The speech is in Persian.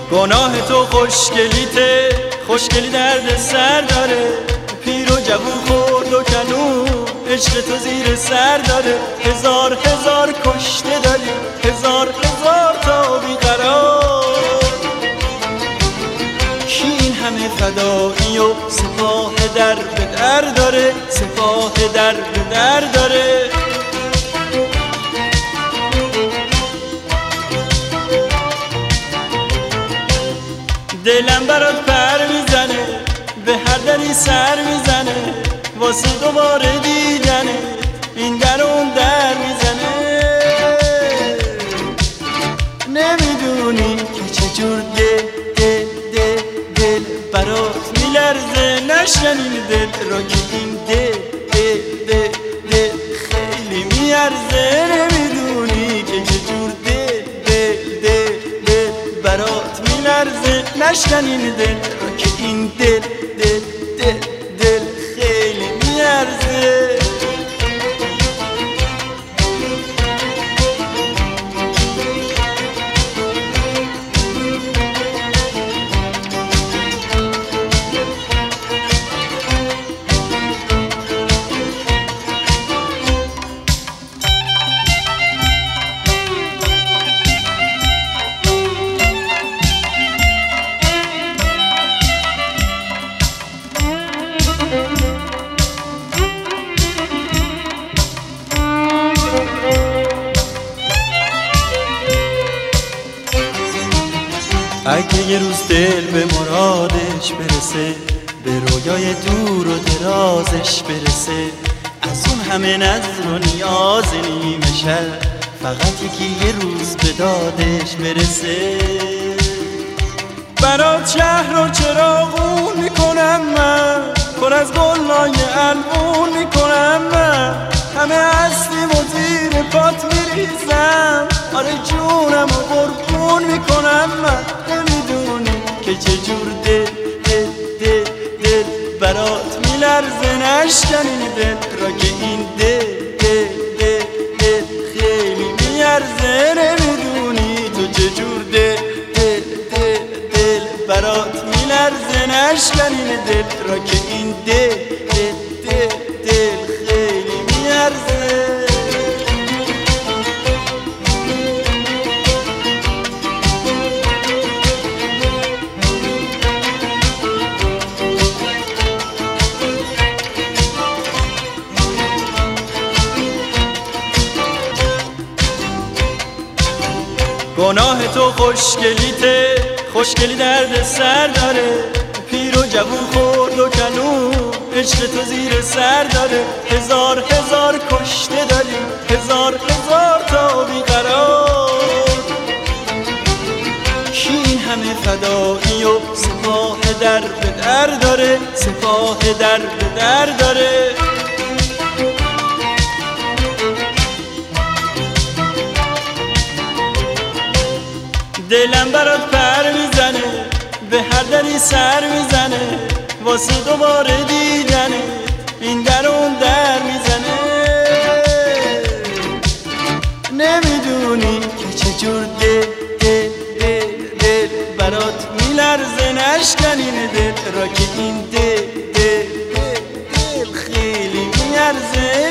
گناه تو خوشگلیته، خوشگلی درد سر داره. پیر و جوون خورد و کنون عشق تو زیر سر داره. هزار هزار کشته داری، هزار هزار تا بیقرار. کی این همه فدایی و سپاه در به در داره، سپاه در به در داره. دلم برات پر میزنه، به هر دری سر میزنه، واسه دوباره دیدنه این در اون در میزنه. نمیدونی که چجور دل برات میلرزه. نشکنین دل را که این دل خیلی میارزه. نمیدونی که چجور دل برات میلرزه. نشکنین دل را که این دل خیلی میارزه. اگه یه روز دل به مرادش برسه، به رویای دور و درازش برسه، از اون همه نظر و نیاز نیمه شب فقط یکی یه روز به دادش برسه. برات شهر و چراغون میکنم من، پر از گلای البون میکنم من، همه هستیم و زیر پات میریزم. آره جونم و قربون میکنم من. نمیدونی که چجور دل برات میلرزه. نشکنین دل را که این دل خیلی میارزه. نمیدونی تو چجور دل برات میلرزه. نشکنین دل را که این دل خیلی میارزه. گناه تو خوشگلیته، خوشگلی درد سر داره. پیر و جوون خورد و کنون عشق تو زیر سر داره. هزار هزار کشته داری، هزار هزار تا بیقرار. کی این همه فدایی و سپاه در به در داره، سپاه در به در داره. دلم برات پر میزنه، به هر دری سر میزنه، واسه دوباره دیدنه این در اون در میزنه. نمیدونی که چجور دل برات میلرزه. نشکنین دل را که این دل خیلی میارزه.